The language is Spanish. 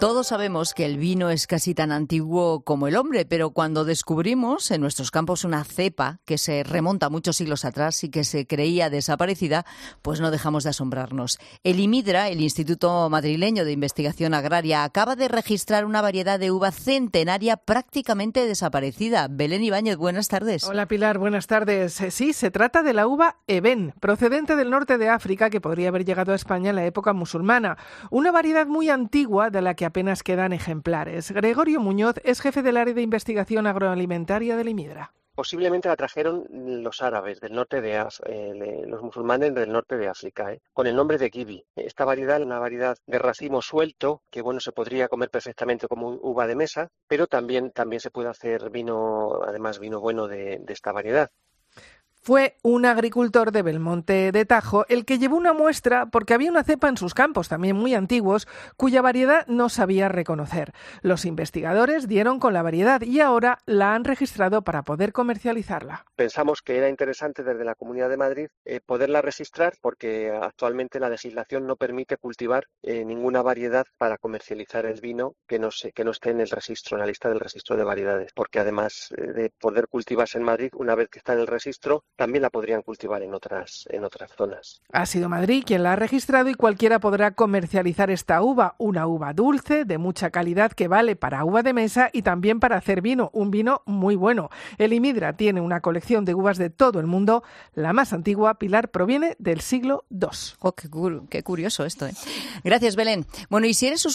Todos sabemos que el vino es casi tan antiguo como el hombre, pero cuando descubrimos en nuestros campos una cepa que se remonta muchos siglos atrás y que se creía desaparecida, pues no dejamos de asombrarnos. El IMIDRA, el Instituto Madrileño de Investigación Agraria, acaba de registrar una variedad de uva centenaria prácticamente desaparecida. Belén Ibáñez, buenas tardes. Hola Pilar, buenas tardes. Sí, se trata de la uva Eben, procedente del norte de África, que podría haber llegado a España en la época musulmana. Una variedad muy antigua de la que apenas quedan ejemplares. Gregorio Muñoz es jefe del área de investigación agroalimentaria del IMIDRA. Posiblemente la trajeron los árabes del norte de los musulmanes del norte de África, con el nombre de kiwi. Esta variedad es una variedad de racimo suelto que se podría comer perfectamente como uva de mesa, pero también se puede hacer vino, además vino bueno de esta variedad. Fue un agricultor de Belmonte de Tajo el que llevó una muestra porque había una cepa en sus campos, también muy antiguos, cuya variedad no sabía reconocer. Los investigadores dieron con la variedad y ahora la han registrado para poder comercializarla. Pensamos que era interesante desde la Comunidad de Madrid poderla registrar porque actualmente la legislación no permite cultivar ninguna variedad para comercializar el vino que no esté en el registro, en la lista del registro de variedades, porque además de poder cultivarse en Madrid, una vez que está en el registro, también la podrían cultivar en otras zonas. Ha sido Madrid quien la ha registrado y cualquiera podrá comercializar esta uva, una uva dulce, de mucha calidad que vale para uva de mesa y también para hacer vino, un vino muy bueno. El IMIDRA tiene una colección de uvas de todo el mundo. La más antigua, Pilar, proviene del siglo II. Oh, qué curioso esto, ¿eh? Gracias, Belén. Bueno, y si eres